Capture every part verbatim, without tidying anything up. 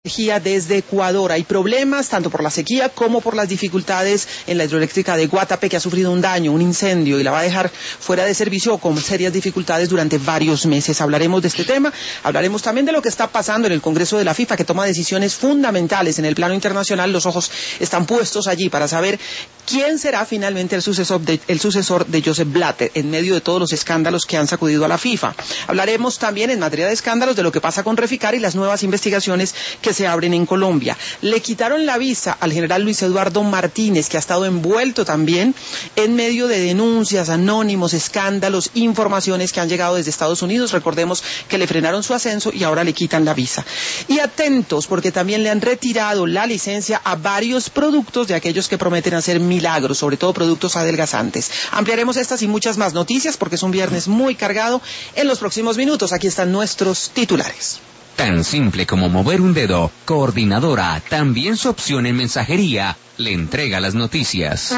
Energía desde Ecuador. Hay problemas tanto por la sequía como por las dificultades en la hidroeléctrica de Guatapé, que ha sufrido un daño, un incendio, y la va a dejar fuera de servicio con serias dificultades durante varios meses. Hablaremos de este tema, hablaremos también de lo que está pasando en el Congreso de la FIFA, que toma decisiones fundamentales en el plano internacional. Los ojos están puestos allí para saber quién será finalmente el sucesor de, el sucesor de Joseph Blatter en medio de todos los escándalos que han sacudido a la FIFA. Hablaremos también en materia de escándalos de lo que pasa con Reficar y las nuevas investigaciones que se abren en Colombia. Le quitaron la visa al general Luis Eduardo Martínez, que ha estado envuelto también en medio de denuncias, anónimos, escándalos, informaciones que han llegado desde Estados Unidos. Recordemos que le frenaron su ascenso y ahora le quitan la visa. Y atentos, porque también le han retirado la licencia a varios productos de aquellos que prometen hacer milagros, sobre todo productos adelgazantes. Ampliaremos estas y muchas más noticias porque es un viernes muy cargado en los próximos minutos. Aquí están nuestros titulares. Tan simple como mover un dedo, Coordinadora, también su opción en mensajería, le entrega las noticias.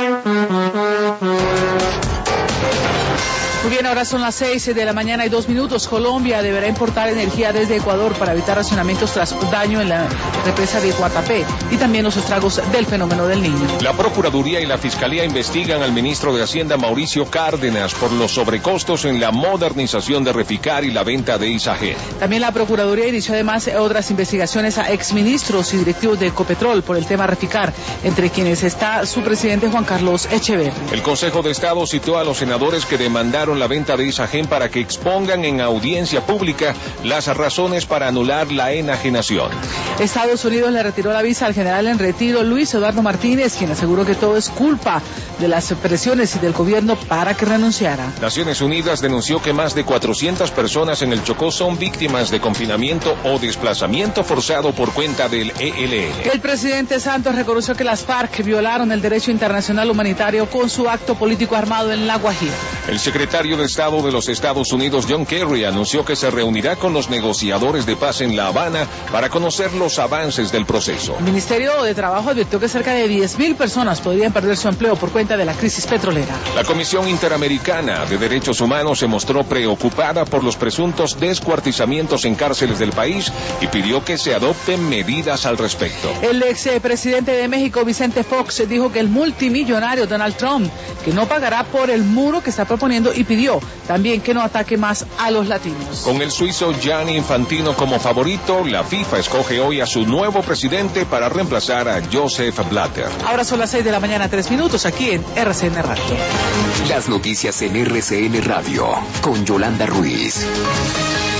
Muy bien, ahora son las seis de la mañana y dos minutos. Colombia deberá importar energía desde Ecuador para evitar racionamientos tras daño en la represa de Guatapé y también los estragos del fenómeno del Niño. La Procuraduría y la Fiscalía investigan al ministro de Hacienda, Mauricio Cárdenas, por los sobrecostos en la modernización de Reficar y la venta de Isagen. También la Procuraduría inició además otras investigaciones a exministros y directivos de Ecopetrol por el tema Reficar, entre quienes está su presidente Juan Carlos Echeverri. El Consejo de Estado citó a los senadores que demandaron la venta de Isagen para que expongan en audiencia pública las razones para anular la enajenación. Estados Unidos le retiró la visa al general en retiro Luis Eduardo Martínez, quien aseguró que todo es culpa de las presiones y del gobierno para que renunciara. Naciones Unidas denunció que más de cuatrocientas personas en el Chocó son víctimas de confinamiento o desplazamiento forzado por cuenta del E L N. El presidente Santos reconoció que las FARC violaron el derecho internacional humanitario con su acto político armado en La Guajira. El secretario de Estado de los Estados Unidos, John Kerry, anunció que se reunirá con los negociadores de paz en La Habana para conocer los avances del proceso. El Ministerio de Trabajo advirtió que cerca de diez mil personas podrían perder su empleo por cuenta de la crisis petrolera. La Comisión Interamericana de Derechos Humanos se mostró preocupada por los presuntos descuartizamientos en cárceles del país y pidió que se adopten medidas al respecto. El expresidente de México, Vicente Fox, dijo que el multimillonario Donald Trump, que no pagará por el muro que está proponiendo, y pidió también que no ataque más a los latinos. Con el suizo Gianni Infantino como favorito, la FIFA escoge hoy a su nuevo presidente para reemplazar a Joseph Blatter. Ahora son las seis de la mañana, tres minutos, aquí en R C N Radio. Las noticias en R C N Radio, con Yolanda Ruiz.